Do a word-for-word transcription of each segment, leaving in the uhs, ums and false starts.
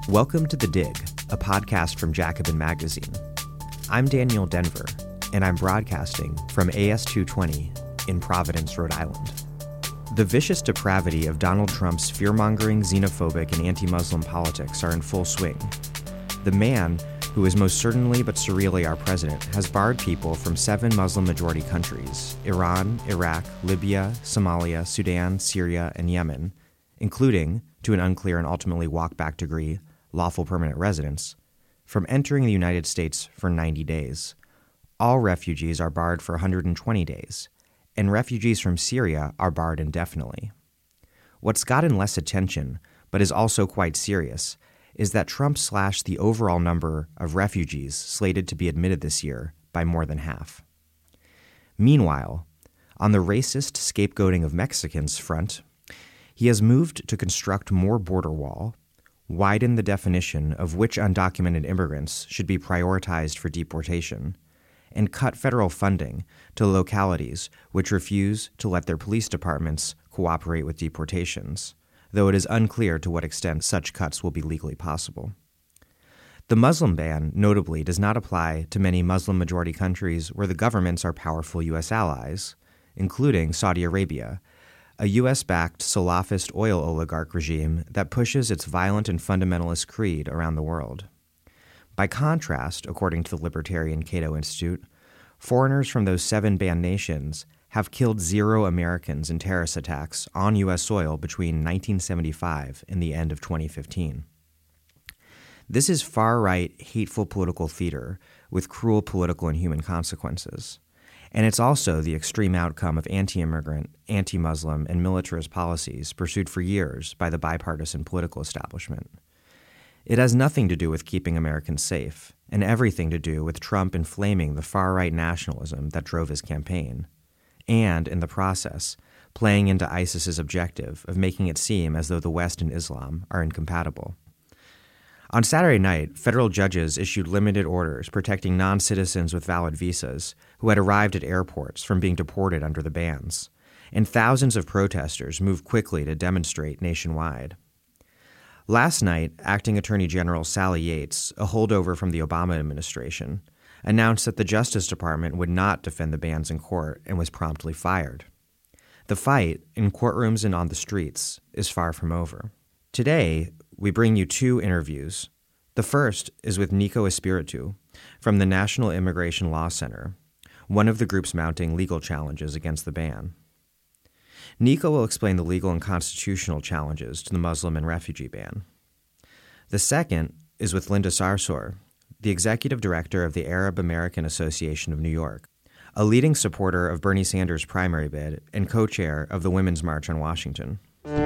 Welcome to The Dig, a podcast from Jacobin Magazine. I'm Daniel Denver, and I'm broadcasting from A S two twenty in Providence, Rhode Island. The vicious depravity of Donald Trump's fear-mongering, xenophobic, and anti-Muslim politics are in full swing. The man, who is most certainly but surreally our president, has barred people from seven Muslim-majority countries, Iran, Iraq, Libya, Somalia, Sudan, Syria, and Yemen, including, to an unclear and ultimately walk-back degree, lawful permanent residents, from entering the United States for ninety days. All refugees are barred for one hundred twenty days, and refugees from Syria are barred indefinitely. What's gotten less attention, but is also quite serious, is that Trump slashed the overall number of refugees slated to be admitted this year by more than half. Meanwhile, on the racist scapegoating of Mexicans front, he has moved to construct more border wall, widen the definition of which undocumented immigrants should be prioritized for deportation, and cut federal funding to localities which refuse to let their police departments cooperate with deportations, though it is unclear to what extent such cuts will be legally possible. The Muslim ban, notably, does not apply to many Muslim-majority countries where the governments are powerful U S allies, including Saudi Arabia, a U S-backed Salafist oil oligarch regime that pushes its violent and fundamentalist creed around the world. By contrast, according to the libertarian Cato Institute, foreigners from those seven banned nations have killed zero Americans in terrorist attacks on U S soil between nineteen seventy-five and the end of twenty fifteen. This is far-right, hateful political theater with cruel political and human consequences. And it's also the extreme outcome of anti-immigrant, anti-Muslim, and militarist policies pursued for years by the bipartisan political establishment. It has nothing to do with keeping Americans safe, and everything to do with Trump inflaming the far-right nationalism that drove his campaign, and, in the process, playing into ISIS's objective of making it seem as though the West and Islam are incompatible. On Saturday night, federal judges issued limited orders protecting non-citizens with valid visas who had arrived at airports from being deported under the bans, and thousands of protesters moved quickly to demonstrate nationwide. Last night, Acting Attorney General Sally Yates, a holdover from the Obama administration, announced that the Justice Department would not defend the bans in court and was promptly fired. The fight, in courtrooms and on the streets, is far from over. Today, we bring you two interviews. The first is with Nico Espiritu from the National Immigration Law Center, one of the groups mounting legal challenges against the ban. Nico will explain the legal and constitutional challenges to the Muslim and refugee ban. The second is with Linda Sarsour, the executive director of the Arab American Association of New York, a leading supporter of Bernie Sanders' primary bid and co-chair of the Women's March on Washington.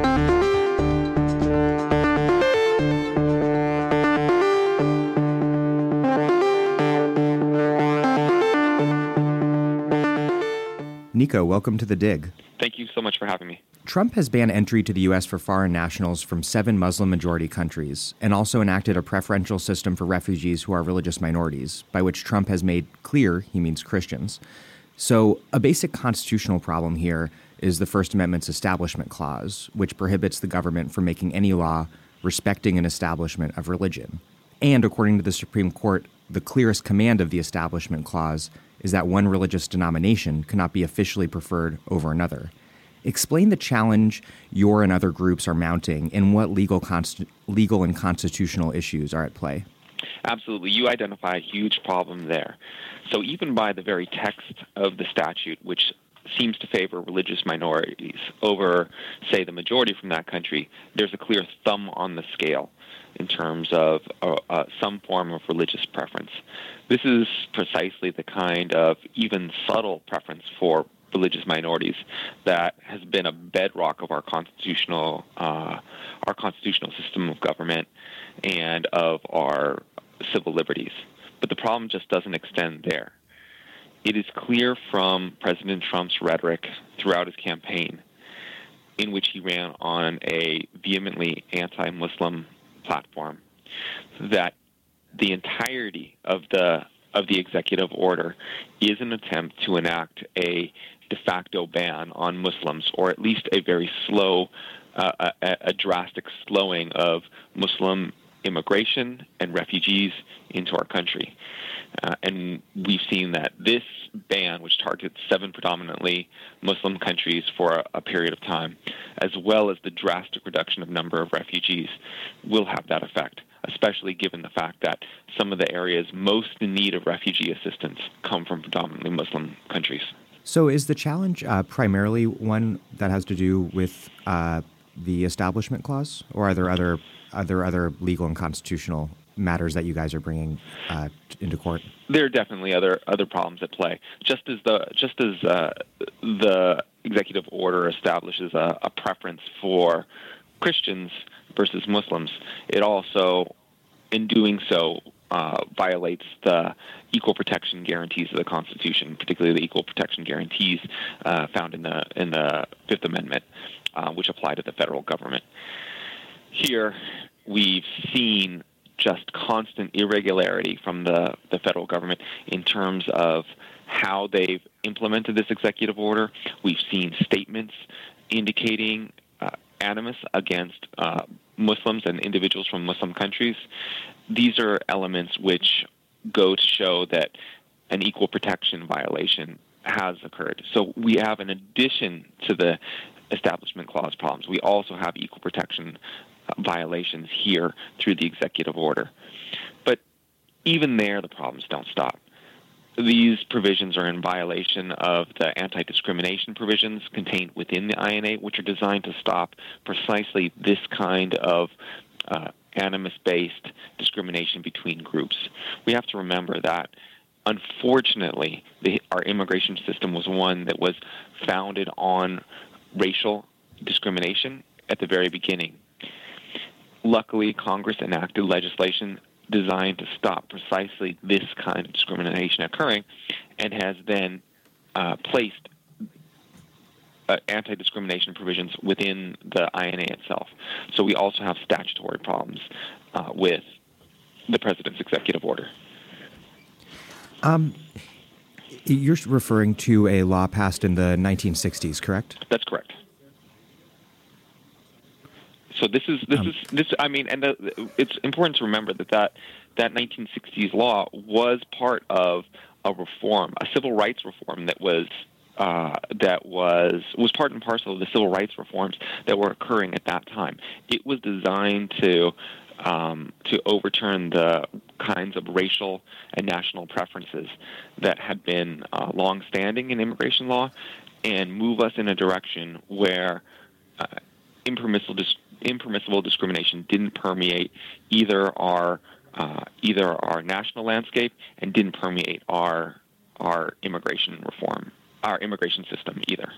Nico, welcome to The Dig. Thank you so much for having me. Trump has banned entry to the U S for foreign nationals from seven Muslim-majority countries and also enacted a preferential system for refugees who are religious minorities, by which Trump has made clear he means Christians. So a basic constitutional problem here is the First Amendment's Establishment Clause, which prohibits the government from making any law respecting an establishment of religion. And according to the Supreme Court, the clearest command of the Establishment Clause is that one religious denomination cannot be officially preferred over another. Explain the challenge your and other groups are mounting and what legal const- legal and constitutional issues are at play. Absolutely. You identify a huge problem there. So even by the very text of the statute, which seems to favor religious minorities over, say, the majority from that country, there's a clear thumb on the scale in terms of uh, uh, some form of religious preference. This is precisely the kind of even subtle preference for religious minorities that has been a bedrock of our constitutional uh, our constitutional system of government and of our civil liberties. But the problem just doesn't extend there. It is clear from President Trump's rhetoric throughout his campaign, in which he ran on a vehemently anti-Muslim platform, that the entirety of the of the executive order is an attempt to enact a de facto ban on Muslims, or at least a very slow, uh, a, a drastic slowing of Muslim immigration and refugees into our country. Uh, and we've seen that this ban, which targets seven predominantly Muslim countries for a, a period of time, as well as the drastic reduction of number of refugees, will have that effect, especially given the fact that some of the areas most in need of refugee assistance come from predominantly Muslim countries. So is the challenge uh, primarily one that has to do with uh, the Establishment Clause, or are there other, are there other legal and constitutional matters that you guys are bringing uh, into court? There are definitely other other problems at play. Just as the just as uh, the executive order establishes a, a preference for Christians versus Muslims, it also, in doing so, uh, violates the equal protection guarantees of the Constitution, particularly the equal protection guarantees uh, found in the in the Fifth Amendment, uh, which apply to the federal government. Here, we've seen just constant irregularity from the, the federal government in terms of how they've implemented this executive order. We've seen statements indicating uh, animus against uh, Muslims and individuals from Muslim countries. These are elements which go to show that an equal protection violation has occurred. So we have, in addition to the Establishment Clause problems, we also have equal protection violations here through the executive order. But even there, the problems don't stop. These provisions are in violation of the anti-discrimination provisions contained within the I N A, which are designed to stop precisely this kind of uh, animus-based discrimination between groups. We have to remember that, unfortunately, the, our immigration system was one that was founded on racial discrimination at the very beginning. Luckily, Congress enacted legislation designed to stop precisely this kind of discrimination occurring, and has then uh, placed uh, anti-discrimination provisions within the I N A itself. So we also have statutory problems uh, with the President's executive order. Um, you're referring to a law passed in the nineteen sixties, correct? That's correct. So this is this um, is this. I mean, and the, it's important to remember that, that that nineteen sixties law was part of a reform, a civil rights reform that was uh, that was was part and parcel of the civil rights reforms that were occurring at that time. It was designed to um, to overturn the kinds of racial and national preferences that had been uh, longstanding in immigration law, and move us in a direction where uh, impermissible dis- impermissible discrimination didn't permeate either our uh, either our national landscape and didn't permeate our our immigration reform, our immigration system either.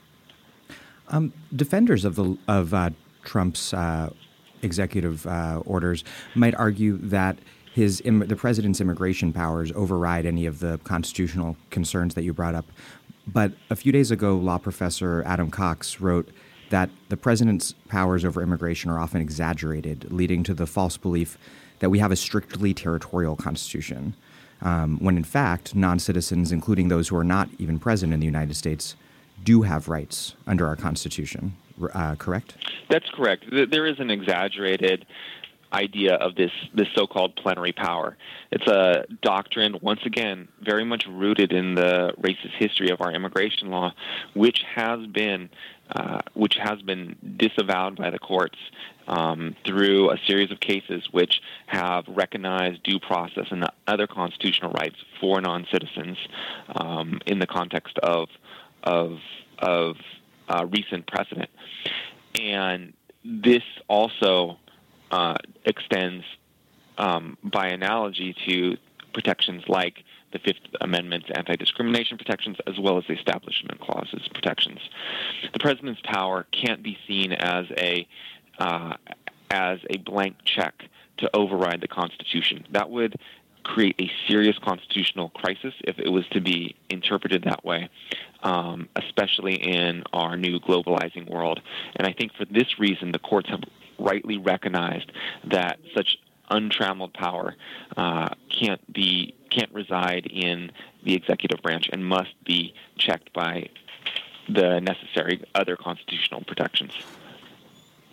Um, defenders of the of uh, Trump's uh, executive uh, orders might argue that his im- the president's immigration powers override any of the constitutional concerns that you brought up. But a few days ago, law professor Adam Cox wrote that the president's powers over immigration are often exaggerated, leading to the false belief that we have a strictly territorial constitution, um, when in fact, non-citizens, including those who are not even present in the United States, do have rights under our Constitution, uh, correct? That's correct. There is an exaggerated idea of this, this so-called plenary power. It's a doctrine, once again, very much rooted in the racist history of our immigration law, which has been uh, which has been disavowed by the courts um, through a series of cases which have recognized due process and other constitutional rights for non-citizens um, in the context of of of uh, recent precedent. And this also uh, extends um, by analogy to protections like the Fifth Amendment's anti-discrimination protections, as well as the Establishment Clause's protections. The president's power can't be seen as a uh, as a blank check to override the Constitution. That would create a serious constitutional crisis if it was to be interpreted that way, um, especially in our new globalizing world. And I think for this reason, the courts have rightly recognized that such untrammeled power uh, can't be can't reside in the executive branch and must be checked by the necessary other constitutional protections.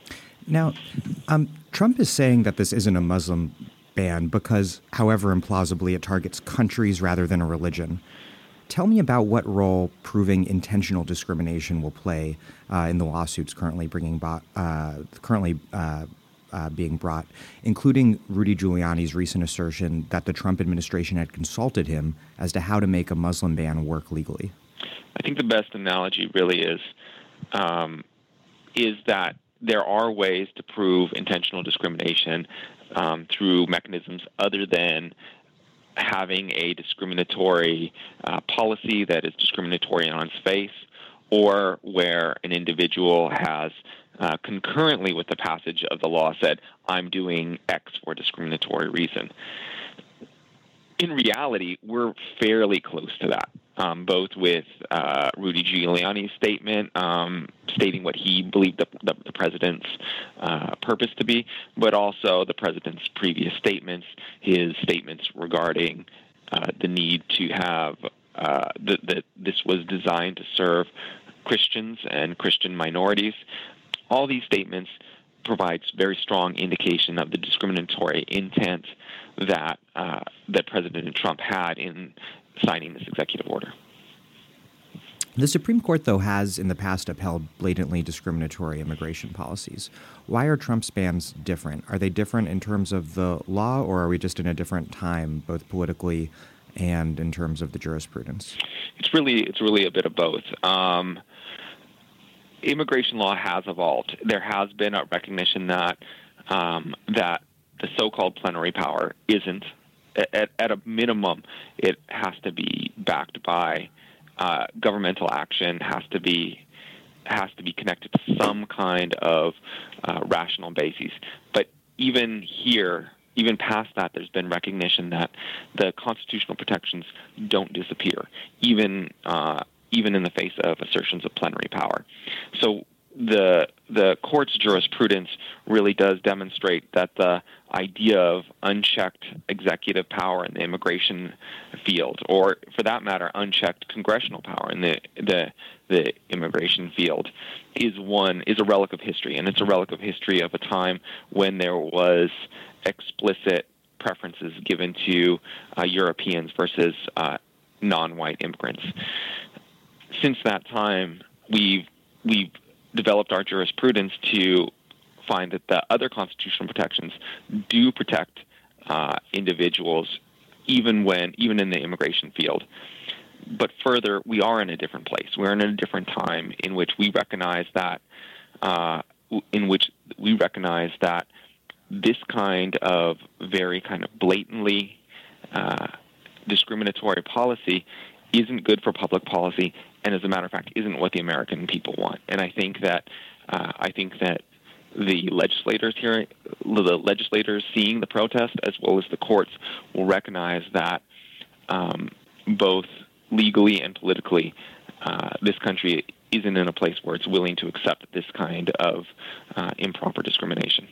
Now, um, Trump is saying that this isn't a Muslim ban because, however implausibly, it targets countries rather than a religion. Tell me about what role proving intentional discrimination will play uh, in the lawsuits currently bringing bo- uh, currently uh, uh, being brought, including Rudy Giuliani's recent assertion that the Trump administration had consulted him as to how to make a Muslim ban work legally. I think the best analogy really is um, is that there are ways to prove intentional discrimination um, through mechanisms other than having a discriminatory uh, policy that is discriminatory on its face, or where an individual has uh, concurrently with the passage of the law said, I'm doing X for a discriminatory reason. In reality, we're fairly close to that, um, both with uh, Rudy Giuliani's statement um, stating what he believed the, the, the president's uh, purpose to be, but also the president's previous statements, his statements regarding uh, the need to have uh, that the, this was designed to serve Christians and Christian minorities. All these statements provides very strong indication of the discriminatory intent that uh, that President Trump had in signing this executive order. The Supreme Court, though, has in the past upheld blatantly discriminatory immigration policies. Why are Trump's bans different? Are they different in terms of the law, or are we just in a different time, both politically and in terms of the jurisprudence? It's really it's really a bit of both. Um, immigration law has evolved. There has been a recognition that um, that the so-called plenary power isn't. At, at a minimum, it has to be backed by uh, governmental action. Has to be has to be connected to some kind of uh, rational basis. But even here, even past that, there's been recognition that the constitutional protections don't disappear, even uh, even in the face of assertions of plenary power. So the the court's jurisprudence really does demonstrate that the idea of unchecked executive power in the immigration field, or for that matter, unchecked congressional power in the the the immigration field, is one is a relic of history, and it's a relic of history of a time when there was explicit preferences given to uh, Europeans versus uh, non-white immigrants. Since that time, we've we've developed our jurisprudence to find that the other constitutional protections do protect uh, individuals, even when even in the immigration field. But further, we are in a different place. We're in a different time in which we recognize that uh, in which we recognize that this kind of very kind of blatantly uh, discriminatory policy isn't good for public policy, and as a matter of fact, isn't what the American people want. And I think that uh, I think that the legislators here, the legislators seeing the protest, as well as the courts, will recognize that um, both legally and politically, uh, this country isn't in a place where it's willing to accept this kind of uh, improper discrimination.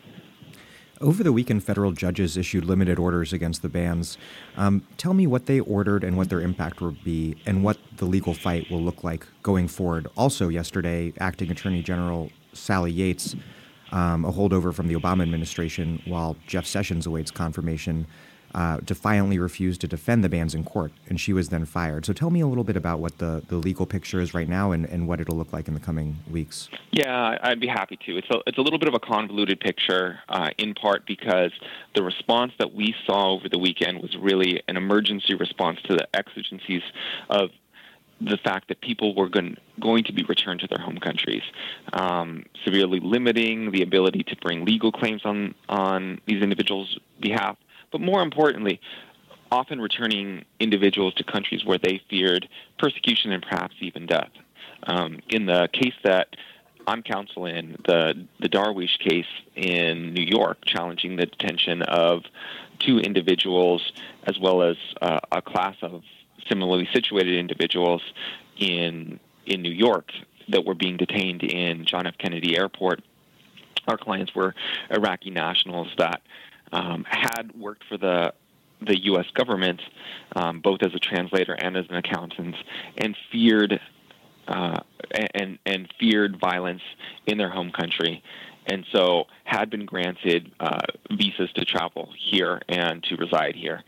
Over the weekend, federal judges issued limited orders against the bans. Um, tell me what they ordered and what their impact will be, and what the legal fight will look like going forward. Also yesterday, Acting Attorney General Sally Yates, um, a holdover from the Obama administration, while Jeff Sessions awaits confirmation, uh, defiantly refused to defend the bans in court, and she was then fired. So tell me a little bit about what the, the legal picture is right now and, and what it'll look like in the coming weeks. Yeah, I'd be happy to. It's a, it's a little bit of a convoluted picture, uh, in part because the response that we saw over the weekend was really an emergency response to the exigencies of the fact that people were going, going to be returned to their home countries, um, severely limiting the ability to bring legal claims on, on these individuals' behalf. But more importantly, often returning individuals to countries where they feared persecution and perhaps even death. Um, in the case that I'm counsel in, the, the Darwish case in New York, challenging the detention of two individuals as well as uh, a class of similarly situated individuals in in New York that were being detained in John F. Kennedy Airport. Our clients were Iraqi nationals that um, had worked for the the U S government, um, both as a translator and as an accountant, and feared uh, and and feared violence in their home country, and so had been granted uh, visas to travel here and to reside here.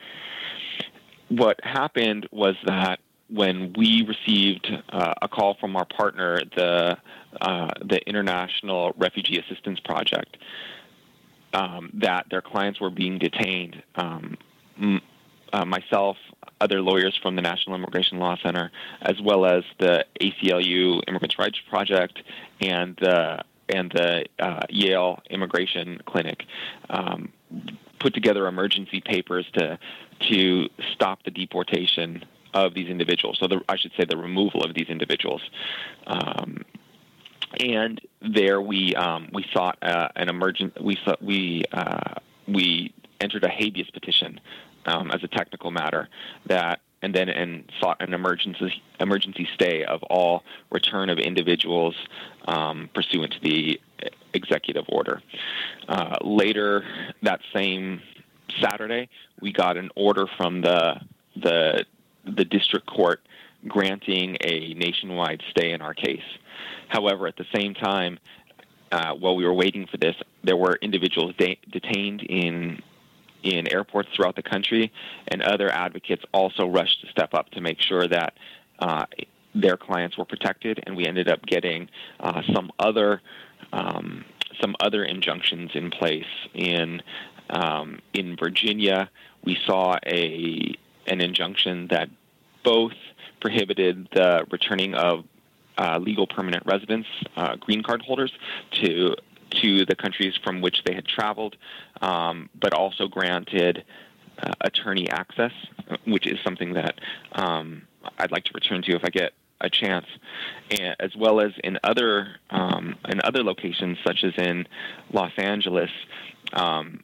What happened was that when we received uh, a call from our partner, the uh, the International Refugee Assistance Project, um, that their clients were being detained, um, m- uh, myself, other lawyers from the National Immigration Law Center, as well as the A C L U Immigrants' Rights Project and the and the uh, Yale Immigration Clinic, um, put together emergency papers to to stop the deportation of these individuals. So the, I should say the removal of these individuals. Um, and there we um, we sought uh, an emergent we sought, we uh, we entered a habeas petition um, as a technical matter that and then and sought an emergency emergency stay of all return of individuals um, pursuant to the executive order. Uh, later that same Saturday, we got an order from the the the district court granting a nationwide stay in our case. However, at the same time, uh, while we were waiting for this, there were individuals de- detained in in airports throughout the country, and other advocates also rushed to step up to make sure that uh, their clients were protected, and we ended up getting uh, some other um, some other injunctions in place. In um, in Virginia, we saw a an injunction that both prohibited the returning of uh, legal permanent residents, uh, green card holders, to to the countries from which they had traveled, um, but also granted uh, attorney access, which is something that um, I'd like to return to if I get a chance, and, as well as in other um, in other locations, such as in Los Angeles. Um,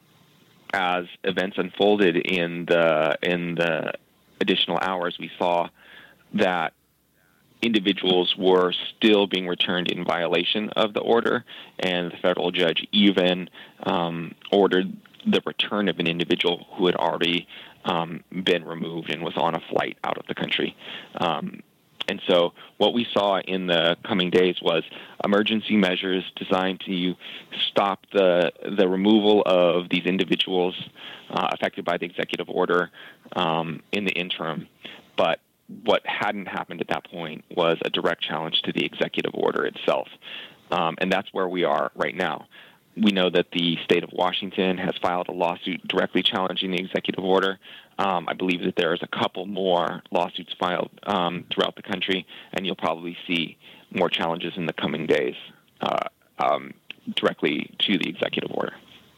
as events unfolded in the in the additional hours, we saw that individuals were still being returned in violation of the order, and the federal judge even um, ordered the return of an individual who had already um, been removed and was on a flight out of the country. Um, and so what we saw in the coming days was emergency measures designed to stop the the removal of these individuals uh, affected by the executive order um, in the interim. But what hadn't happened at that point was a direct challenge to the executive order itself. Um, and that's where we are right now. We know that the state of Washington has filed a lawsuit directly challenging the executive order. Um, I believe that there is a couple more lawsuits filed um, throughout the country, and you'll probably see more challenges in the coming days uh, um, directly to the executive order.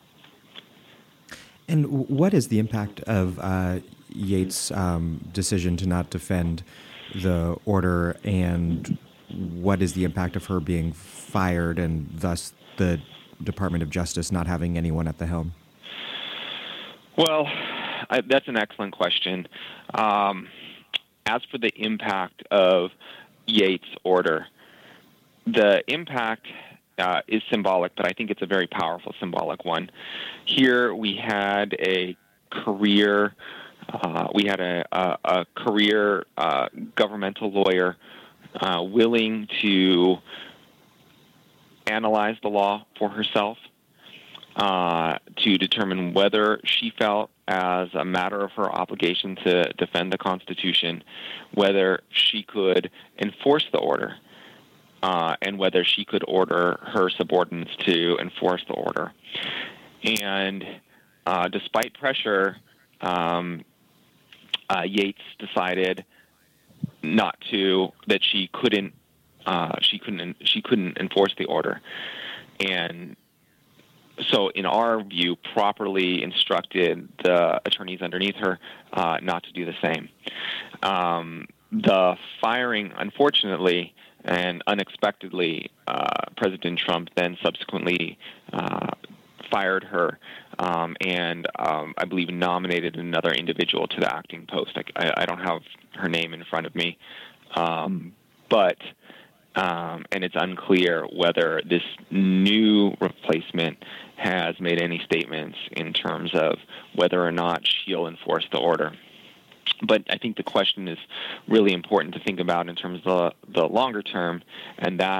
And what is the impact of uh, Yates' um, decision to not defend the order, and what is the impact of her being fired and thus the Department of Justice not having anyone at the helm? Well, I, that's an excellent question. Um, as for the impact of Yates' order, the impact uh, is symbolic, but I think it's a very powerful symbolic one. Here we had a career, uh, we had a, a, a career uh, governmental lawyer uh, willing to analyze the law for herself, uh, to determine whether she felt, as a matter of her obligation to defend the Constitution, whether she could enforce the order, uh, and whether she could order her subordinates to enforce the order. And uh, despite pressure, um, uh, Yates decided not to, that she couldn't Uh, she couldn't she couldn't enforce the order, and so in our view, properly instructed the attorneys underneath her uh, not to do the same. Um, the firing, unfortunately and unexpectedly, uh, President Trump then subsequently uh, fired her um, and um, I believe nominated another individual to the acting post. I, I don't have her name in front of me, um, but. Um, and it's unclear whether this new replacement has made any statements in terms of whether or not she'll enforce the order. But I think the question is really important to think about in terms of the, the longer term, and that's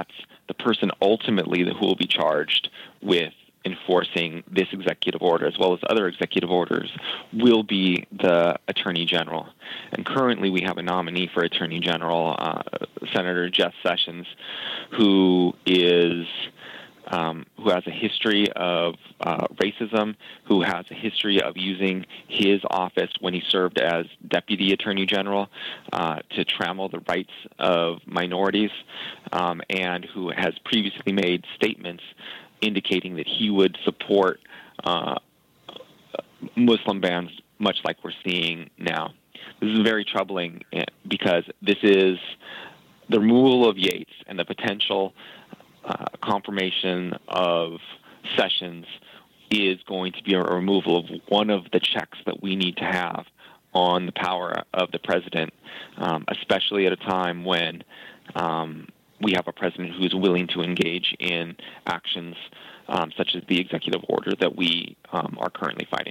the person ultimately who will be charged with enforcing this executive order, as well as other executive orders, will be the Attorney General. And currently we have a nominee for Attorney General, uh, Senator Jeff Sessions, who is um, who has a history of uh, racism, who has a history of using his office when he served as Deputy Attorney General uh, to trammel the rights of minorities, um, and who has previously made statements indicating that he would support uh, Muslim bans, much like we're seeing now. This is very troubling because this is the removal of Yates and the potential uh, confirmation of Sessions is going to be a removal of one of the checks that we need to have on the power of the president, um, especially at a time when um, we have a president who is willing to engage in actions um, such as the executive order that we um, are currently fighting.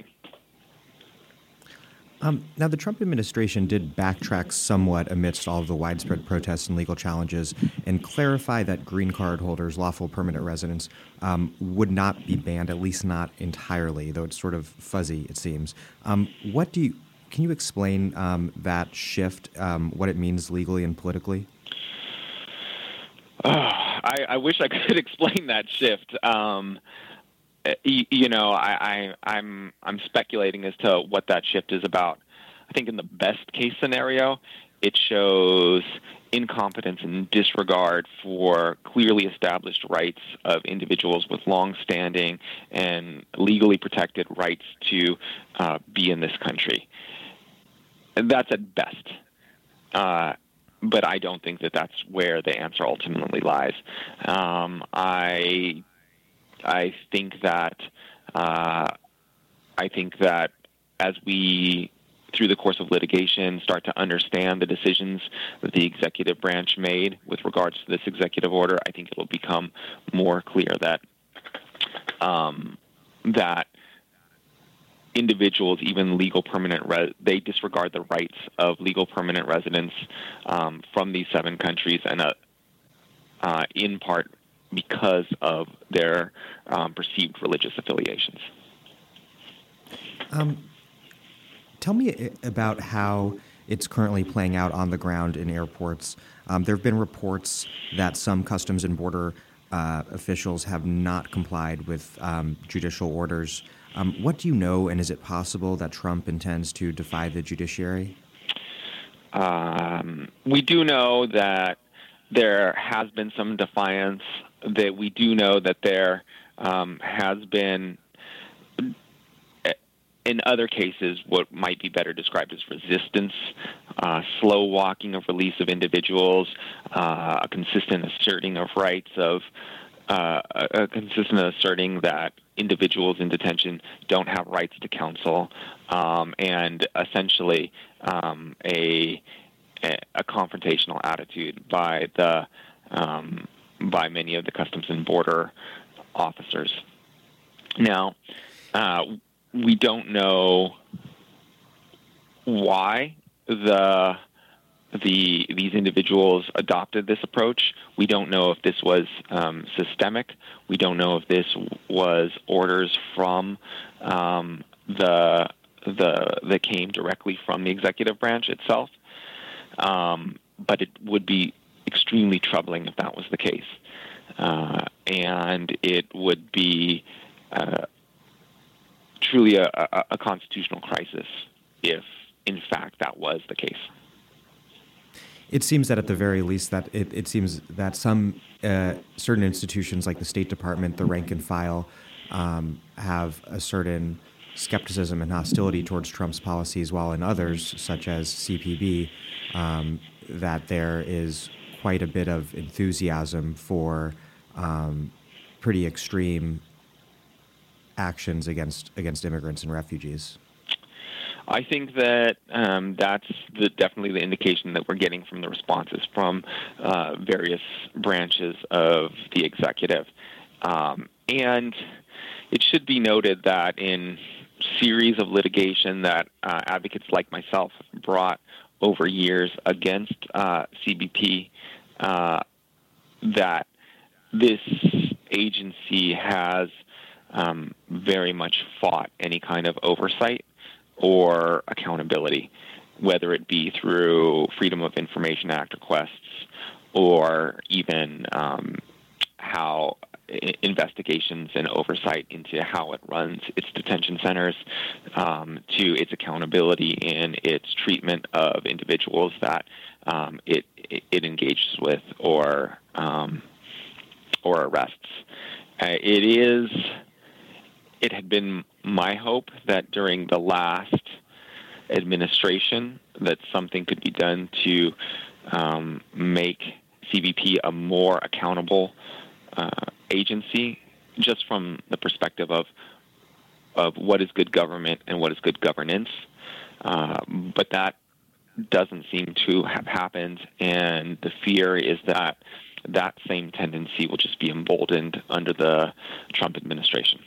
Um, now, the Trump administration did backtrack somewhat amidst all of the widespread protests and legal challenges and clarify that green card holders, lawful permanent residents, um, would not be banned, at least not entirely, though it's sort of fuzzy, it seems. Um, what do you, can you explain um, that shift, um, what it means legally and politically? Oh, I, I wish I could explain that shift. Um, you, you know, I, I, I'm I'm speculating as to what that shift is about. I think in the best case scenario, it shows incompetence and disregard for clearly established rights of individuals with long-standing and legally protected rights to uh, be in this country. And that's at best. Uh, But I don't think that that's where the answer ultimately lies. Um, I I think that uh, I think that as we, through the course of litigation, start to understand the decisions that the executive branch made with regards to this executive order, I think it will become more clear that um, that. individuals, even legal permanent, res- they disregard the rights of legal permanent residents um, from these seven countries, and uh, uh, in part because of their um, perceived religious affiliations. Um, tell me about how it's currently playing out on the ground in airports. Um, there have been reports that some Customs and Border uh, officials have not complied with um, judicial orders. Um, what do you know, and is it possible that Trump intends to defy the judiciary? Um, we do know that there has been some defiance, that we do know that there um, has been, in other cases, what might be better described as resistance, uh, slow walking of release of individuals, uh, a consistent asserting of rights of, uh, a, a consistent asserting that individuals in detention don't have rights to counsel, um, and essentially um, a, a a confrontational attitude by the um, by many of the Customs and Border officers. Now, uh, we don't know why the the these individuals adopted this approach. We don't know if this was um, systemic. We don't know if this was orders from um, the the that came directly from the executive branch itself. Um, but it would be extremely troubling if that was the case, uh, and it would be uh, truly a, a, a constitutional crisis if, in fact, that was the case. It seems that at the very least that it, it seems that some uh, certain institutions like the State Department, the rank and file, um, have a certain skepticism and hostility towards Trump's policies, while in others, such as C P B, um, that there is quite a bit of enthusiasm for um, pretty extreme actions against against immigrants and refugees. I think that um, that's the, definitely the indication that we're getting from the responses from uh, various branches of the executive. Um, and it should be noted that in series of litigation that uh, advocates like myself have brought over years against uh, C B P, uh, that this agency has um, very much fought any kind of oversight or accountability, whether it be through Freedom of Information Act requests or even um, how investigations and oversight into how it runs its detention centers, um, to its accountability in its treatment of individuals that um, it it engages with or um, or arrests. Uh, it is. It had been my hope that during the last administration that something could be done to um, make C B P a more accountable uh, agency, just from the perspective of of what is good government and what is good governance. Uh, but that doesn't seem to have happened, and the fear is that that same tendency will just be emboldened under the Trump administration.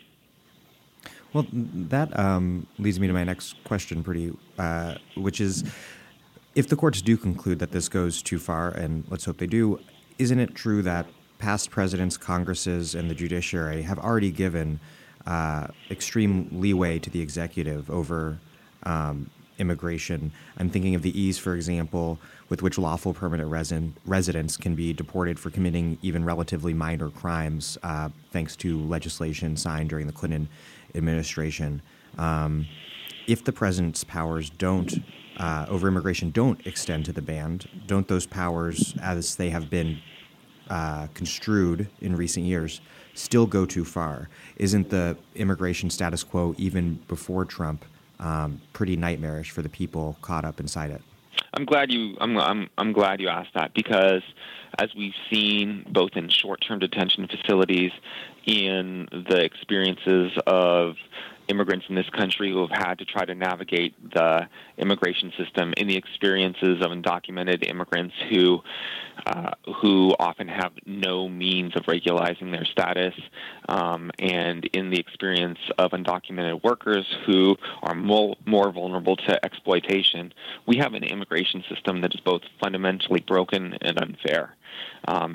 Well, that um, leads me to my next question, pretty, uh, which is, if the courts do conclude that this goes too far, and let's hope they do, isn't it true that past presidents, Congresses, and the judiciary have already given uh, extreme leeway to the executive over um, immigration? I'm thinking of the ease, for example, with which lawful permanent resident, residents can be deported for committing even relatively minor crimes, uh, thanks to legislation signed during the Clinton administration. Um, if the president's powers don't uh, over immigration don't extend to the band, don't those powers, as they have been uh, construed in recent years, still go too far? Isn't the immigration status quo, even before Trump, um, pretty nightmarish for the people caught up inside it? I'm glad you. I'm. I'm. I'm glad you asked that, because, as we've seen both in short-term detention facilities, in the experiences of immigrants in this country who have had to try to navigate the immigration system, in the experiences of undocumented immigrants who uh, who often have no means of regularizing their status, um, and in the experience of undocumented workers who are more, more vulnerable to exploitation, we have an immigration system that is both fundamentally broken and unfair. Um,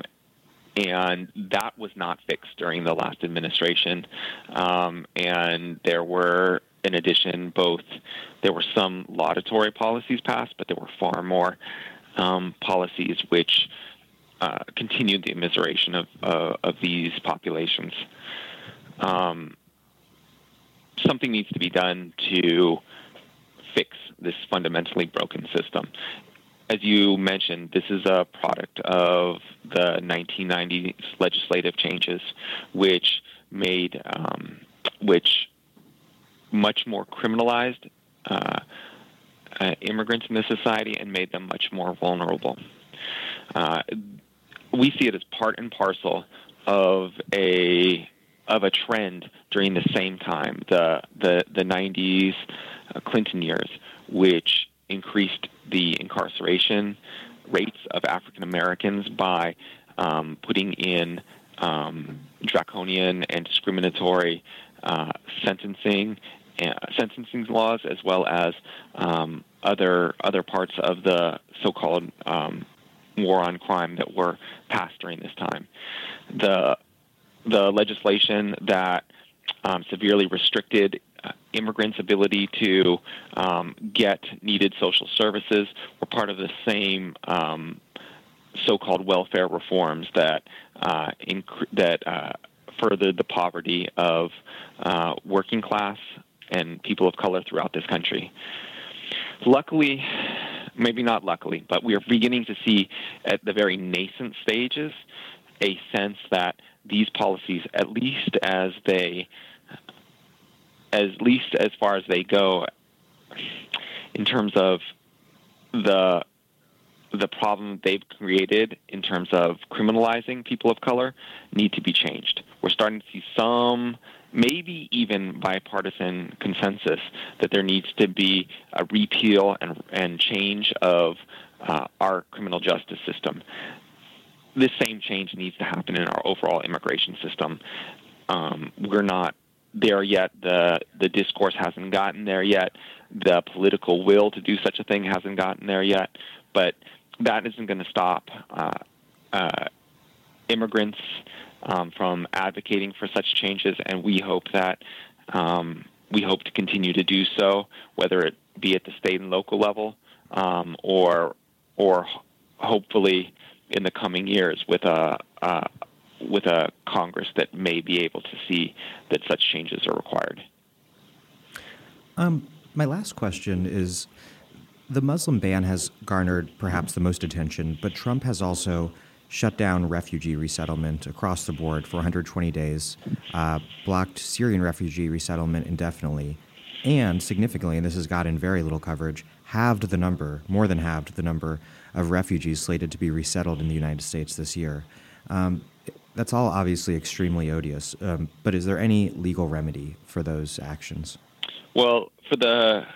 And that was not fixed during the last administration. Um, and there were, in addition, both, there were some laudatory policies passed, but there were far more um, policies which uh, continued the immiseration of, uh, of these populations. Um, something needs to be done to fix this fundamentally broken system. As you mentioned, this is a product of the nineteen nineties legislative changes, which made, um, which much more criminalized uh, uh, immigrants in this society and made them much more vulnerable. Uh, we see it as part and parcel of a of a trend during the same time, the the the nineties uh, Clinton years, which increased the incarceration rates of African Americans by um, putting in um, draconian and discriminatory uh, sentencing uh, sentencing laws, as well as um, other other parts of the so-called um, war on crime that were passed during this time. The the legislation that um, severely restricted Uh, immigrants' ability to um, get needed social services were part of the same um, so-called welfare reforms that uh, inc- that uh, furthered the poverty of uh, working class and people of color throughout this country. Luckily, maybe not luckily, but we are beginning to see at the very nascent stages a sense that these policies, at least as they as least as far as they go, in terms of the the problem they've created in terms of criminalizing people of color, need to be changed. We're starting to see some, maybe even bipartisan consensus that there needs to be a repeal and, and change of uh, our criminal justice system. This same change needs to happen in our overall immigration system. Um, we're not there yet. The the discourse hasn't gotten there yet. The political will to do such a thing hasn't gotten there yet. But that isn't going to stop uh, uh, immigrants um, from advocating for such changes, and we hope that um, we hope to continue to do so, whether it be at the state and local level, um, or or hopefully in the coming years with a uh, with a Congress that may be able to see that such changes are required. Um, my last question is, the Muslim ban has garnered perhaps the most attention, but Trump has also shut down refugee resettlement across the board for one hundred twenty days, uh, blocked Syrian refugee resettlement indefinitely, and significantly, and this has gotten very little coverage, halved the number, more than halved the number of refugees slated to be resettled in the United States this year. Um, that's all obviously extremely odious, um, but is there any legal remedy for those actions? Well, for the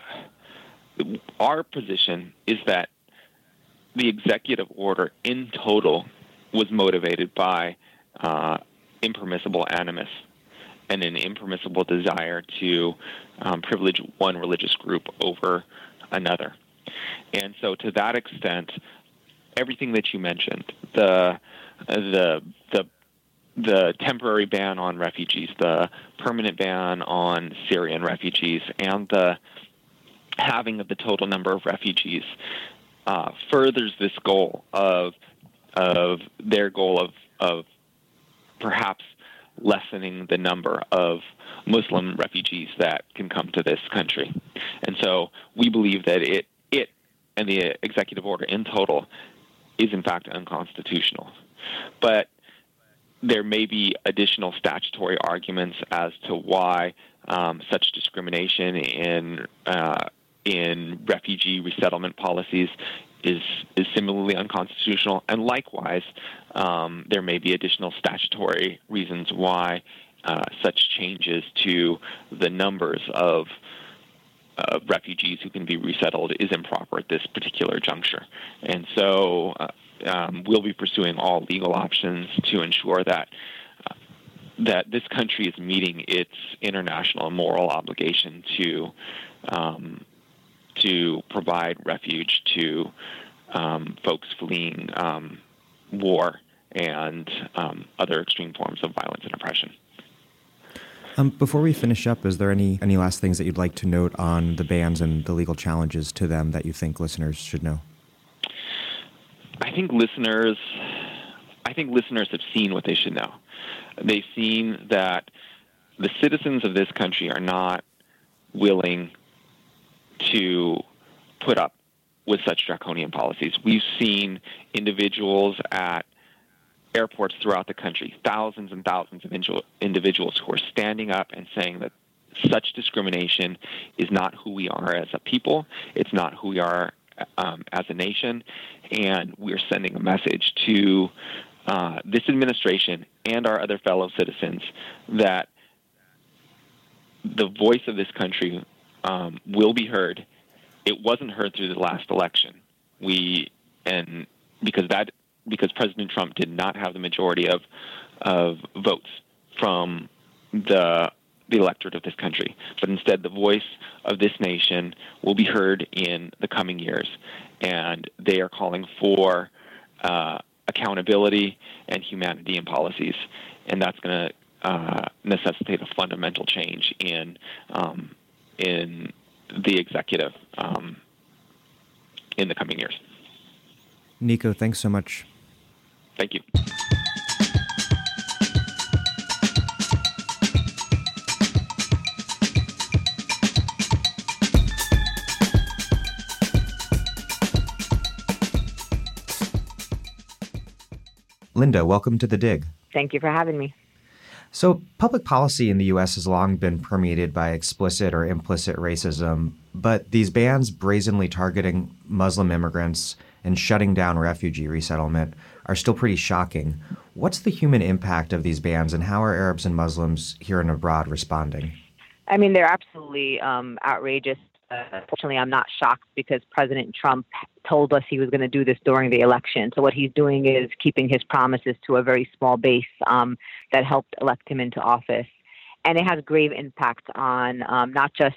our position is that the executive order in total was motivated by uh, impermissible animus and an impermissible desire to um, privilege one religious group over another. And so to that extent, everything that you mentioned, the the the the temporary ban on refugees, the permanent ban on Syrian refugees, and the halving of the total number of refugees uh, furthers this goal of of their goal of of perhaps lessening the number of Muslim refugees that can come to this country. And so we believe that it it and the executive order in total is in fact unconstitutional. But there may be additional statutory arguments as to why um, such discrimination in uh, in refugee resettlement policies is is similarly unconstitutional, and likewise, um, there may be additional statutory reasons why uh, such changes to the numbers of uh, refugees who can be resettled is improper at this particular juncture. And so uh, um, we'll be pursuing all legal options to ensure that uh, that this country is meeting its international and moral obligation to um, to provide refuge to um, folks fleeing um, war and um, other extreme forms of violence and oppression. Um, before we finish up, is there any, any last things that you'd like to note on the bans and the legal challenges to them that you think listeners should know? I think listeners, I think listeners have seen what they should know. They've seen that the citizens of this country are not willing to put up with such draconian policies. We've seen individuals at airports throughout the country, thousands and thousands of individuals who are standing up and saying that such discrimination is not who we are as a people, it's not who we are um, as a nation, and we're sending a message to uh, this administration and our other fellow citizens that the voice of this country um, will be heard. It wasn't heard through the last election. We and because that because President Trump did not have the majority of of votes from the the electorate of this country, but instead the voice of this nation will be heard in the coming years, and they are calling for uh, accountability and humanity in policies, and that's going to uh, necessitate a fundamental change in um, in the executive um, in the coming years. Nico, thanks so much. Thank you. Linda, welcome to The Dig. Thank you for having me. So public policy in the U S has long been permeated by explicit or implicit racism, but these bans brazenly targeting Muslim immigrants and shutting down refugee resettlement are still pretty shocking. What's the human impact of these bans, and how are Arabs and Muslims here and abroad responding? I mean, they're absolutely um, outrageous. Uh, unfortunately, I'm not shocked because President Trump told us he was going to do this during the election. So what he's doing is keeping his promises to a very small base um, that helped elect him into office. And it has grave impact on um, not just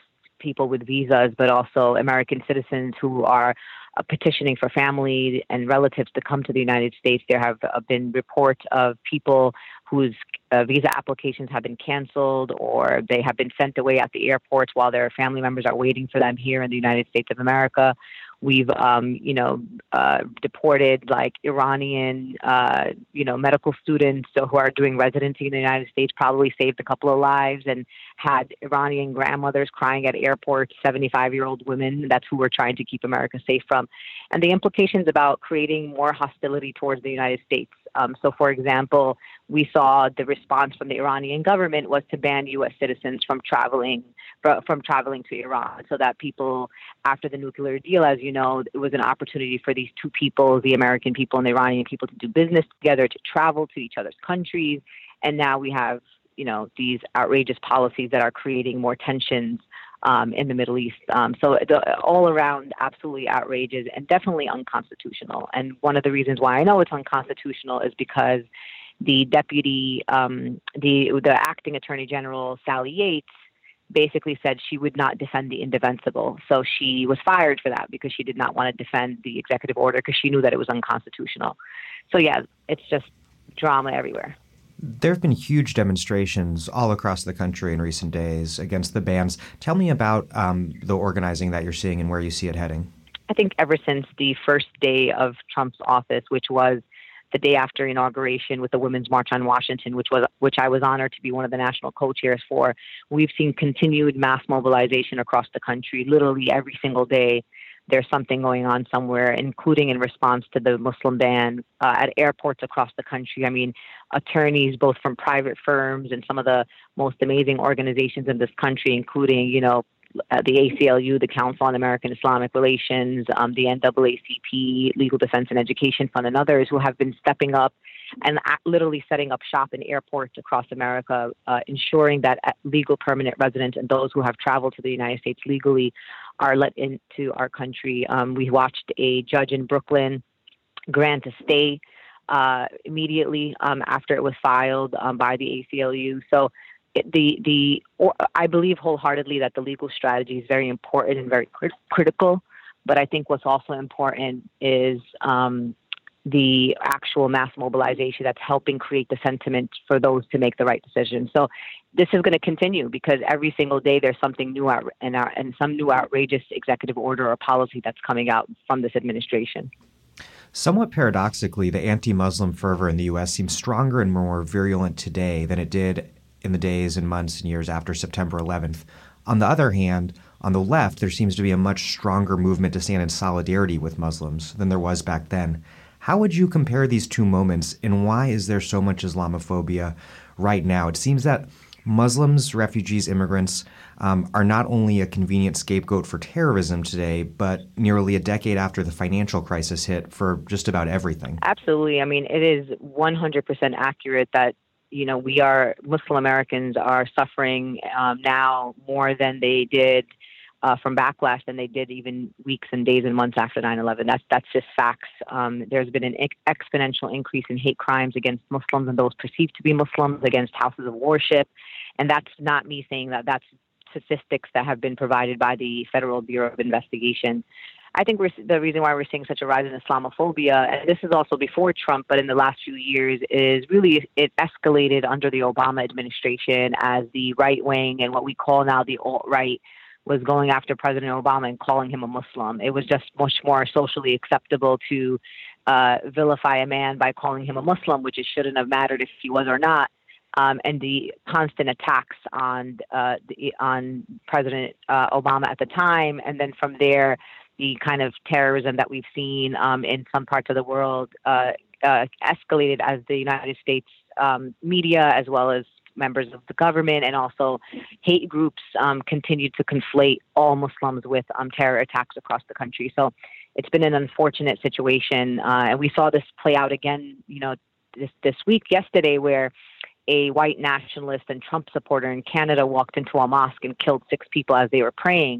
people with visas, but also American citizens who are uh, petitioning for family and relatives to come to the United States. There have uh, been reports of people whose uh, visa applications have been canceled or they have been sent away at the airports while their family members are waiting for them here in the United States of America. We've, um, you know, uh, deported like Iranian, uh, you know, medical students who are doing residency in the United States, probably saved a couple of lives, and had Iranian grandmothers crying at airports, seventy-five-year-old women. That's who we're trying to keep America safe from. And the implications about creating more hostility towards the United States. Um, so, for example, we saw the response from the Iranian government was to ban U S citizens from traveling from traveling to Iran, so that people, after the nuclear deal, as you know, it was an opportunity for these two people, the American people and the Iranian people, to do business together, to travel to each other's countries. And now we have, you know, these outrageous policies that are creating more tensions um, in the Middle East. Um, so the, all around, absolutely outrageous and definitely unconstitutional. And one of the reasons why I know it's unconstitutional is because the deputy, um, the the acting attorney general, Sally Yates, basically said she would not defend the indefensible. So she was fired for that because she did not want to defend the executive order because she knew that it was unconstitutional. So yeah, it's just drama everywhere. There have been huge demonstrations all across the country in recent days against the bans. Tell me about um, the organizing that you're seeing and where you see it heading. I think ever since the first day of Trump's office, which was the day after inauguration with the Women's March on Washington, which was which I was honored to be one of the national co-chairs for, we've seen continued mass mobilization across the country. Literally every single day, there's something going on somewhere, including in response to the Muslim ban uh, at airports across the country. I mean, attorneys, both from private firms and some of the most amazing organizations in this country, including, you know, Uh, the A C L U, the Council on American Islamic Relations, um, the N double A C P, Legal Defense and Education Fund, and others who have been stepping up and literally setting up shop in airports across America, uh, ensuring that legal permanent residents and those who have traveled to the United States legally are let into our country. Um, we watched a judge in Brooklyn grant a stay uh, immediately um, after it was filed um, by the A C L U. So The the or, I believe wholeheartedly that the legal strategy is very important and very crit- critical. But I think what's also important is um, the actual mass mobilization that's helping create the sentiment for those to make the right decision. So this is going to continue because every single day there's something new out and, our, and some new outrageous executive order or policy that's coming out from this administration. Somewhat paradoxically, the anti-Muslim fervor in the U S seems stronger and more virulent today than it did in the days and months and years after September eleventh. On the other hand, on the left, there seems to be a much stronger movement to stand in solidarity with Muslims than there was back then. How would you compare these two moments, and why is there so much Islamophobia right now? It seems that Muslims, refugees, immigrants um, are not only a convenient scapegoat for terrorism today, but nearly a decade after the financial crisis hit for just about everything. Absolutely. I mean, it is one hundred percent accurate that you know, we are, Muslim Americans are suffering um, now more than they did uh, from backlash than they did even weeks and days and months after nine eleven. That's, that's just facts. Um, there's been an ex- exponential increase in hate crimes against Muslims and those perceived to be Muslims, against houses of worship. And that's not me saying that. That's statistics that have been provided by the Federal Bureau of Investigation. I think we're, the reason why we're seeing such a rise in Islamophobia, and this is also before Trump, but in the last few years, is really it escalated under the Obama administration as the right wing and what we call now the alt-right was going after President Obama and calling him a Muslim. It was just much more socially acceptable to uh, vilify a man by calling him a Muslim, which it shouldn't have mattered if he was or not. Um, and the constant attacks on uh, the, on President uh, Obama at the time, and then from there, the kind of terrorism that we've seen um, in some parts of the world uh, uh, escalated as the United States um, media, as well as members of the government, and also hate groups um, continued to conflate all Muslims with um, terror attacks across the country. So it's been an unfortunate situation, uh, and we saw this play out again, you know, this this week, yesterday, where a white nationalist and Trump supporter in Canada walked into a mosque and killed six people as they were praying,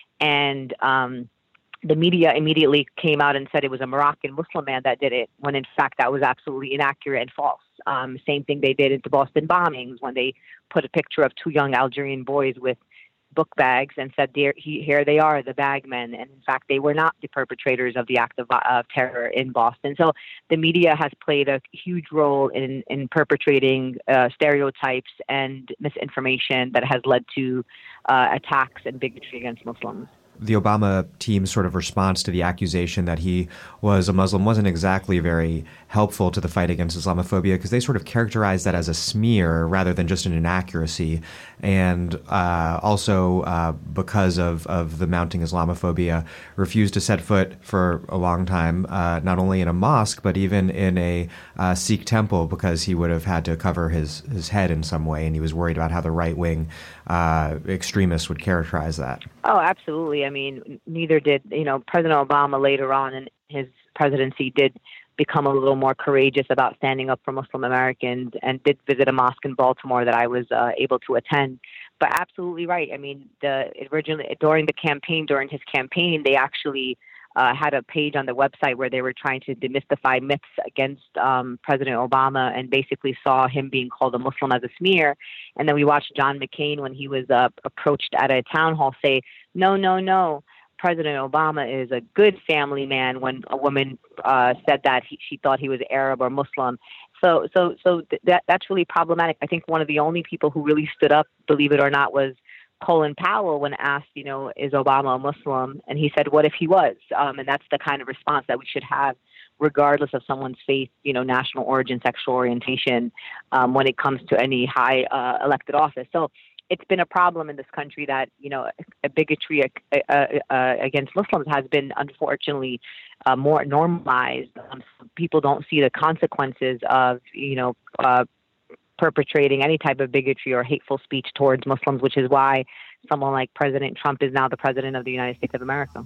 and um, the media immediately came out and said it was a Moroccan Muslim man that did it, when in fact that was absolutely inaccurate and false. Um, same thing they did at the Boston bombings when they put a picture of two young Algerian boys with book bags and said, there, he, here they are, the bagmen. And in fact, they were not the perpetrators of the act of, of terror in Boston. So the media has played a huge role in, in perpetrating uh, stereotypes and misinformation that has led to uh, attacks and bigotry against Muslims. The Obama team's sort of response to the accusation that he was a Muslim wasn't exactly very helpful to the fight against Islamophobia, because they sort of characterized that as a smear rather than just an inaccuracy. And uh, also, uh, because of, of the mounting Islamophobia, refused to set foot for a long time, uh, not only in a mosque, but even in a uh, Sikh temple, because he would have had to cover his, his head in some way, and he was worried about how the right-wing uh, extremists would characterize that. Oh, absolutely. I mean, neither did, you know, President Obama later on in his presidency did become a little more courageous about standing up for Muslim Americans, and did visit a mosque in Baltimore that I was uh, able to attend. But absolutely right. I mean, the originally during the campaign, during his campaign, they actually uh, had a page on the website where they were trying to demystify myths against um, President Obama, and basically saw him being called a Muslim as a smear. And then we watched John McCain, when he was uh, approached at a town hall, say, no, no, no. President Obama is a good family man, when a woman uh, said that he, she thought he was Arab or Muslim. So, so, so th- that that's really problematic. I think one of the only people who really stood up, believe it or not, was Colin Powell when asked, you know, is Obama a Muslim? And he said, what if he was? Um, and that's the kind of response that we should have, regardless of someone's faith, you know, national origin, sexual orientation, um, when it comes to any high uh, elected office. So it's been a problem in this country that, you know, a bigotry uh, uh, uh, against Muslims has been, unfortunately, uh, more normalized. Um, so people don't see the consequences of, you know, uh, perpetrating any type of bigotry or hateful speech towards Muslims, which is why someone like President Trump is now the president of the United States of America.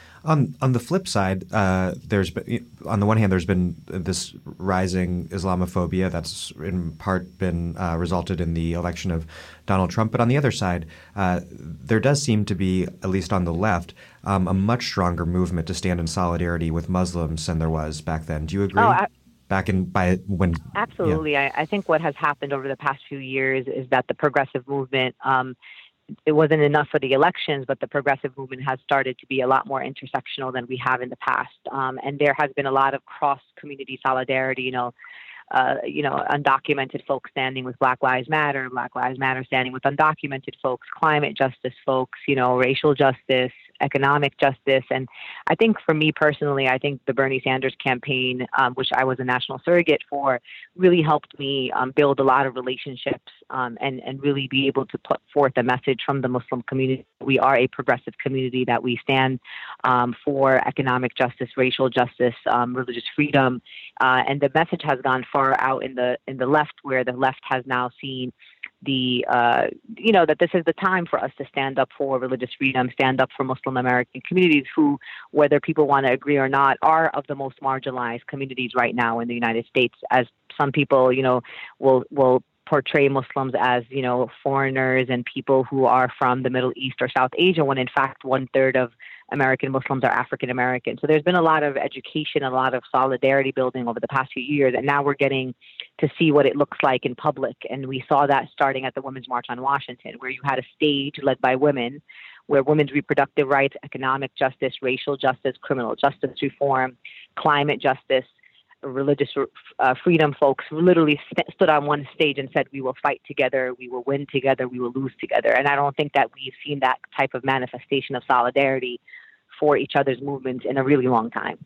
On on the flip side, uh, there's been, on the one hand, there's been this rising Islamophobia that's in part been uh, resulted in the election of Donald Trump. But on the other side, uh, there does seem to be, at least on the left, um, a much stronger movement to stand in solidarity with Muslims than there was back then. Do you agree? Oh, I- Back in by when absolutely, yeah. I, I think what has happened over the past few years is that the progressive movement. Um, It wasn't enough for the elections, but the progressive movement has started to be a lot more intersectional than we have in the past. Um, and there has been a lot of cross-community solidarity, you know, uh, you know, undocumented folks standing with Black Lives Matter, Black Lives Matter standing with undocumented folks, climate justice folks, you know, racial justice, economic justice. And I think for me personally, I think the Bernie Sanders campaign, um, which I was a national surrogate for, really helped me um, build a lot of relationships um, and, and really be able to put forth a message from the Muslim community. We are a progressive community, that we stand um, for economic justice, racial justice, um, religious freedom. Uh, and the message has gone far out in the in the left, where the left has now seen the, uh, you know, that this is the time for us to stand up for religious freedom, stand up for Muslim American communities who, whether people want to agree or not, are of the most marginalized communities right now in the United States. As some people, you know, will will portray Muslims as, you know, foreigners and people who are from the Middle East or South Asia, when in fact one third of American Muslims are African American. So there's been a lot of education, a lot of solidarity building over the past few years, and now we're getting to see what it looks like in public. And we saw that starting at the Women's March on Washington, where you had a stage led by women, where women's reproductive rights, economic justice, racial justice, criminal justice reform, climate justice, religious uh, freedom folks literally st- stood on one stage and said, we will fight together, we will win together, we will lose together. And I don't think that we've seen that type of manifestation of solidarity for each other's movements in a really long time,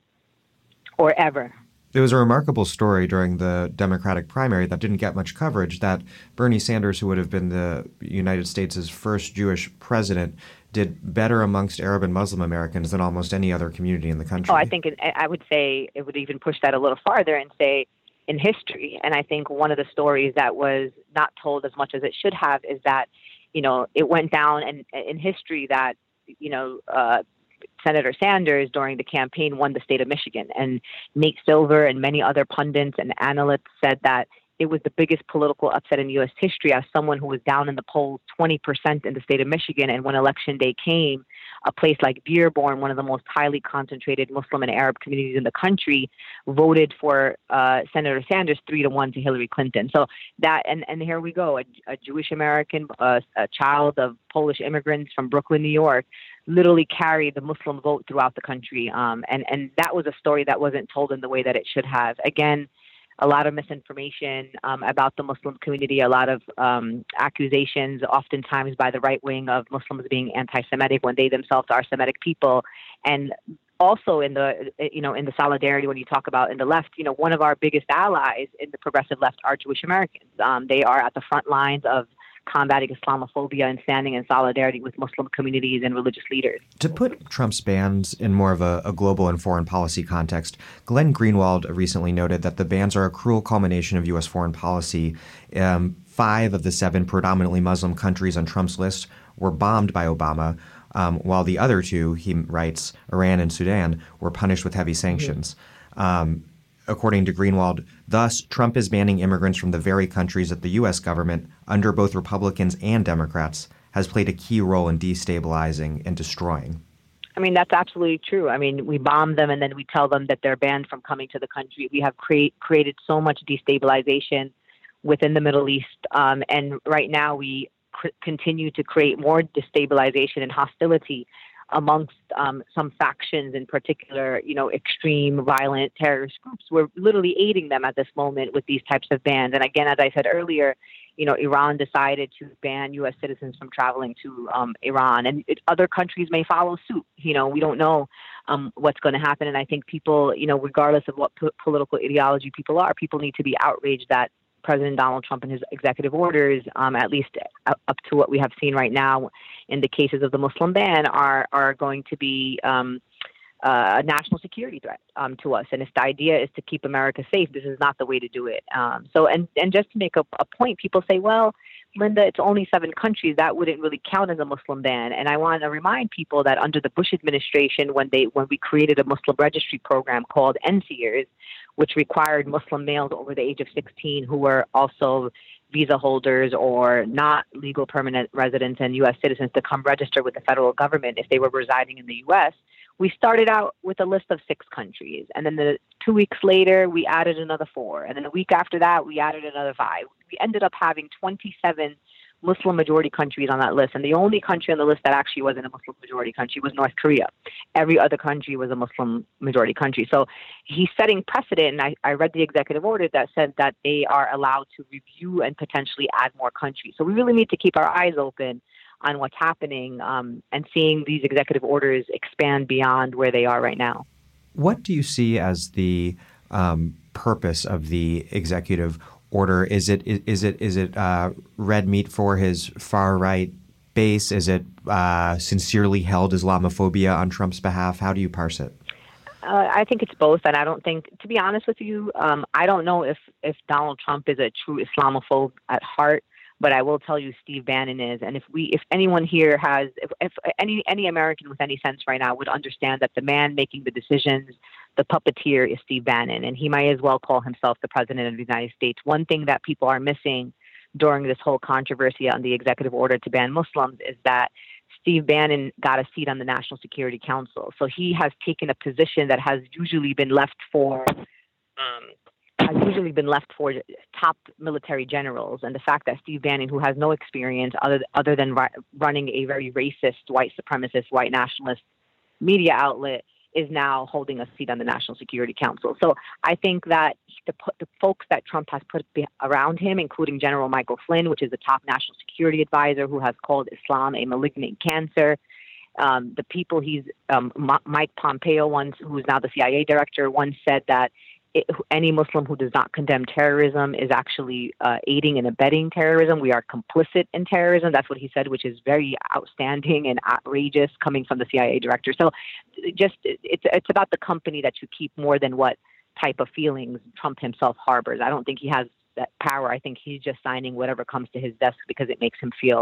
or ever. It was a remarkable story during the Democratic primary that didn't get much coverage, that Bernie Sanders, who would have been the United States' first Jewish president, did better amongst Arab and Muslim Americans than almost any other community in the country. Oh, I think it, I would say it would even push that a little farther and say in history. And I think one of the stories that was not told as much as it should have is that, you know, it went down in, in history that, you know, uh, Senator Sanders during the campaign won the state of Michigan, and Nate Silver and many other pundits and analysts said that it was the biggest political upset in U S history as someone who was down in the polls twenty percent in the state of Michigan. And when election day came, a place like Dearborn, one of the most highly concentrated Muslim and Arab communities in the country, voted for uh, Senator Sanders three to one to Hillary Clinton. So that, and, and here we go, a, a Jewish American, uh, a child of Polish immigrants from Brooklyn, New York, literally carried the Muslim vote throughout the country. Um, and, and that was a story that wasn't told in the way that it should have. Again, a lot of misinformation um, about the Muslim community, a lot of um, accusations, oftentimes by the right wing, of Muslims being anti-Semitic when they themselves are Semitic people. And also in the, you know, in the solidarity, when you talk about in the left, you know, one of our biggest allies in the progressive left are Jewish Americans. Um, they are at the front lines of combating Islamophobia and standing in solidarity with Muslim communities and religious leaders. To put Trump's bans in more of a, a global and foreign policy context, Glenn Greenwald recently noted that the bans are a cruel culmination of U S foreign policy. Um, five of the seven predominantly Muslim countries on Trump's list were bombed by Obama, um, while the other two, he writes, Iran and Sudan, were punished with heavy sanctions. Mm-hmm. Um, According to Greenwald, thus, Trump is banning immigrants from the very countries that the U S government, under both Republicans and Democrats, has played a key role in destabilizing and destroying. I mean, that's absolutely true. I mean, we bomb them and then we tell them that they're banned from coming to the country. We have create, created so much destabilization within the Middle East. Um, and right now we cr- continue to create more destabilization and hostility amongst um, some factions, in particular, you know, extreme violent terrorist groups. We're literally aiding them at this moment with these types of bans. And again, as I said earlier, you know, Iran decided to ban U S citizens from traveling to um, Iran, and it, other countries may follow suit. You know, we don't know um, what's going to happen. And I think people, you know, regardless of what po- political ideology people are, people need to be outraged that President Donald Trump and his executive orders, um, at least up to what we have seen right now in the cases of the Muslim ban, are are going to be um, uh, a national security threat um, to us. And if the idea is to keep America safe, this is not the way to do it. Um, so, and, and just to make a, a point, people say, well, Linda, it's only seven countries. That wouldn't really count as a Muslim ban. And I want to remind people that under the Bush administration, when they when we created a Muslim registry program called N S E E R S, which required Muslim males over the age of sixteen who were also visa holders or not legal permanent residents and U S citizens to come register with the federal government if they were residing in the U S, we started out with a list of six countries. And then the two weeks later, we added another four. And then a week after that, we added another five. We ended up having twenty-seven Muslim majority countries on that list. And the only country on the list that actually wasn't a Muslim majority country was North Korea. Every other country was a Muslim majority country. So he's setting precedent. And I, I read the executive order that said that they are allowed to review and potentially add more countries. So we really need to keep our eyes open on what's happening um, and seeing these executive orders expand beyond where they are right now. What do you see as the um, purpose of the executive order? Is it is it is it uh, red meat for his far right base? Is it uh, sincerely held Islamophobia on Trump's behalf? How do you parse it? Uh, I think it's both, and I don't think, to be honest with you, um, I don't know if if Donald Trump is a true Islamophobe at heart. But I will tell you, Steve Bannon is, and if we, if anyone here has, if, if any any American with any sense right now would understand that the man making the decisions, the puppeteer, is Steve Bannon, and he might as well call himself the president of the United States. One thing that people are missing during this whole controversy on the executive order to ban Muslims is that Steve Bannon got a seat on the National Security Council, so he has taken a position that has usually been left for. Um, has usually been left for top military generals. And the fact that Steve Bannon, who has no experience other, other than ri- running a very racist, white supremacist, white nationalist media outlet, is now holding a seat on the National Security Council. So I think that the, the folks that Trump has put around him, including General Michael Flynn, which is the top national security advisor who has called Islam a malignant cancer, um, the people he's, um, M- Mike Pompeo, once, who's now the C I A director, once said that It, any Muslim who does not condemn terrorism is actually uh, aiding and abetting terrorism. We are complicit in terrorism. That's what he said, which is very outstanding and outrageous coming from the C I A director. So just it's it's about the company that you keep more than what type of feelings Trump himself harbors. I don't think he has that power. I think he's just signing whatever comes to his desk because it makes him feel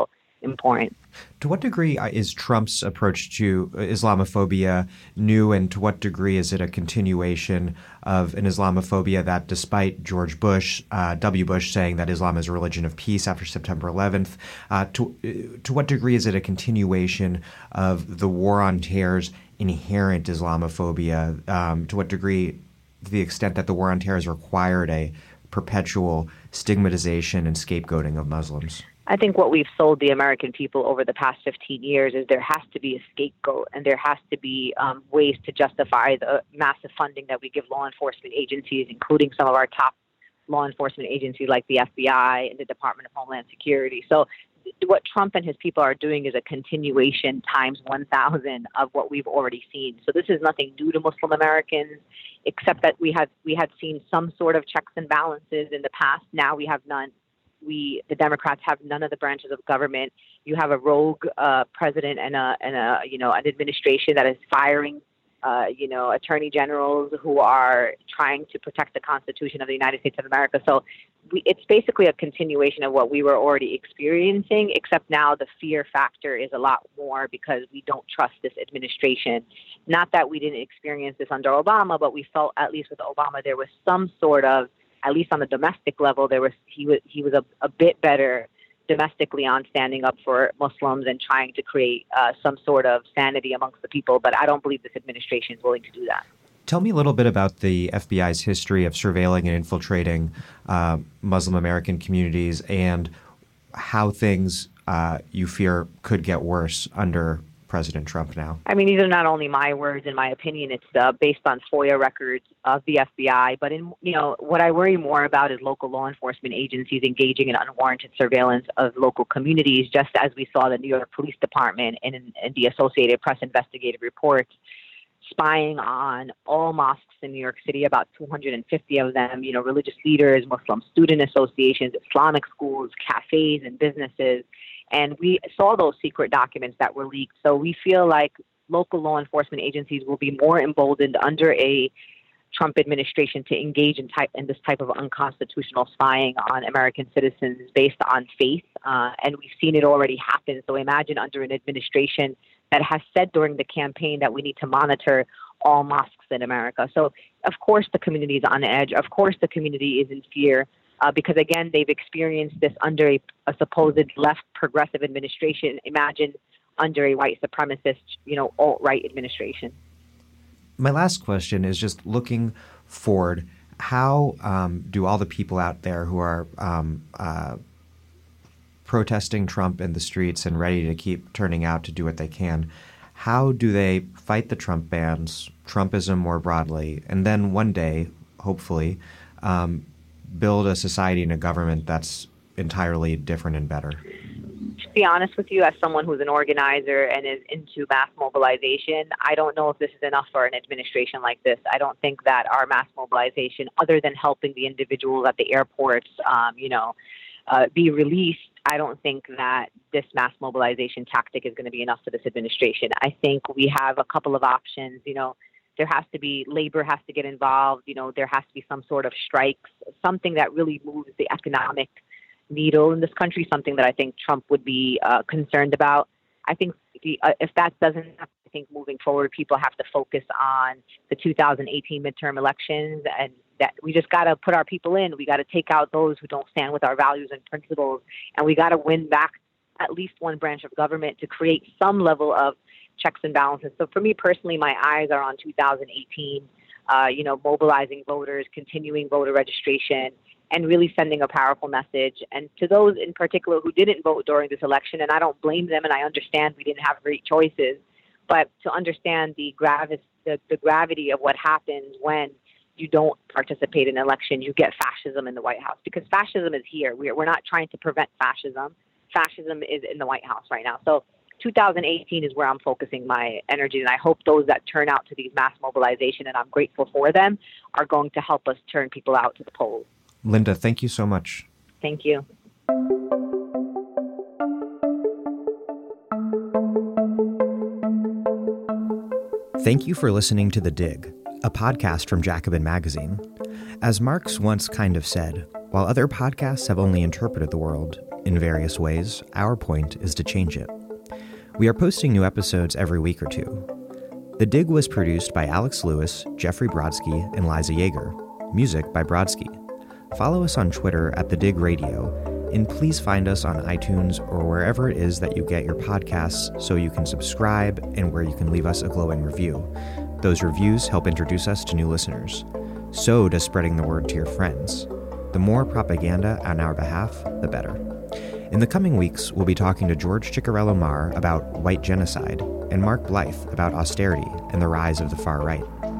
important. To what degree is Trump's approach to Islamophobia new, and to what degree is it a continuation of an Islamophobia that, despite George Bush, uh, W. Bush saying that Islam is a religion of peace after September eleventh, uh, to, to what degree is it a continuation of the war on terror's inherent Islamophobia? Um, to what degree, to the extent that the war on terror has required a perpetual stigmatization and scapegoating of Muslims? I think what we've sold the American people over the past fifteen years is there has to be a scapegoat, and there has to be um, ways to justify the massive funding that we give law enforcement agencies, including some of our top law enforcement agencies like the F B I and the Department of Homeland Security. So what Trump and his people are doing is a continuation times one thousand of what we've already seen. So this is nothing new to Muslim Americans, except that we had we had seen some sort of checks and balances in the past. Now we have none. We, the Democrats, have none of the branches of government. You have a rogue uh, president and a, and a, you know, an administration that is firing, uh, you know, attorney generals who are trying to protect the Constitution of the United States of America. So we, it's basically a continuation of what we were already experiencing, except now the fear factor is a lot more because we don't trust this administration. Not that we didn't experience this under Obama, but we felt, at least with Obama, there was some sort of, at least on the domestic level, there was he was he was a, a bit better domestically on standing up for Muslims and trying to create uh, some sort of sanity amongst the people. But I don't believe this administration is willing to do that. Tell me a little bit about the F B I's history of surveilling and infiltrating uh, Muslim American communities, and how things uh, you fear could get worse under President Trump now. I mean, these are not only my words. In my opinion, it's uh, based on FOIA records of the F B I. But in you know, what I worry more about is local law enforcement agencies engaging in unwarranted surveillance of local communities, just as we saw the New York Police Department and in, in the Associated Press investigative reports spying on all mosques in New York City, about two hundred fifty of them, you know, religious leaders, Muslim student associations, Islamic schools, cafes, and businesses. And we saw those secret documents that were leaked. So we feel like local law enforcement agencies will be more emboldened under a Trump administration to engage in type in this type of unconstitutional spying on American citizens based on faith. Uh, and we've seen it already happen. So imagine under an administration that has said during the campaign that we need to monitor all mosques in America. So of course the community is on edge. Of course the community is in fear. Uh, because, again, they've experienced this under a, a supposed left progressive administration. Imagine under a white supremacist, you know, alt-right administration. My last question is just looking forward. How um, do all the people out there who are um, uh, protesting Trump in the streets and ready to keep turning out to do what they can, how do they fight the Trump bans, Trumpism more broadly, and then one day, hopefully, um, build a society and a government that's entirely different and better? To be honest with you, as someone who's an organizer and is into mass mobilization, I don't know if this is enough for an administration like this. I don't think that our mass mobilization, other than helping the individuals at the airports, um, you know, uh, be released, I don't think that this mass mobilization tactic is going to be enough for this administration. I think we have a couple of options, you know. There has to be, labor has to get involved, you know, there has to be some sort of strikes, something that really moves the economic needle in this country, something that I think Trump would be uh, concerned about. I think the, uh, if that doesn't happen, I think moving forward, people have to focus on the two thousand eighteen midterm elections, and that we just got to put our people in. We got to take out those who don't stand with our values and principles, and we got to win back at least one branch of government to create some level of checks and balances. So for me personally, my eyes are on two thousand eighteen, uh, you know, mobilizing voters, continuing voter registration, and really sending a powerful message. And to those in particular who didn't vote during this election, and I don't blame them, and I understand we didn't have great choices, but to understand the, gravis, the, the gravity of what happens when you don't participate in an election, you get fascism in the White House, because fascism is here. We're, we're not trying to prevent fascism. Fascism is in the White House right now. So two thousand eighteen is where I'm focusing my energy, and I hope those that turn out to these mass mobilization, and I'm grateful for them, are going to help us turn people out to the polls. Linda, thank you so much. Thank you. Thank you for listening to The Dig, a podcast from Jacobin Magazine. As Marx once kind of said, while other podcasts have only interpreted the world, In various ways, our point is to change it. We are posting new episodes every week or two. The Dig was produced by Alex Lewis, Jeffrey Brodsky, and Liza Yeager. Music by Brodsky. Follow us on Twitter at The Dig Radio, and please find us on iTunes or wherever it is that you get your podcasts so you can subscribe and where you can leave us a glowing review. Those reviews help introduce us to new listeners. So does spreading the word to your friends. The more propaganda on our behalf, the better. In the coming weeks, we'll be talking to George Ciccarello Marr about white genocide and Mark Blythe about austerity and the rise of the far right.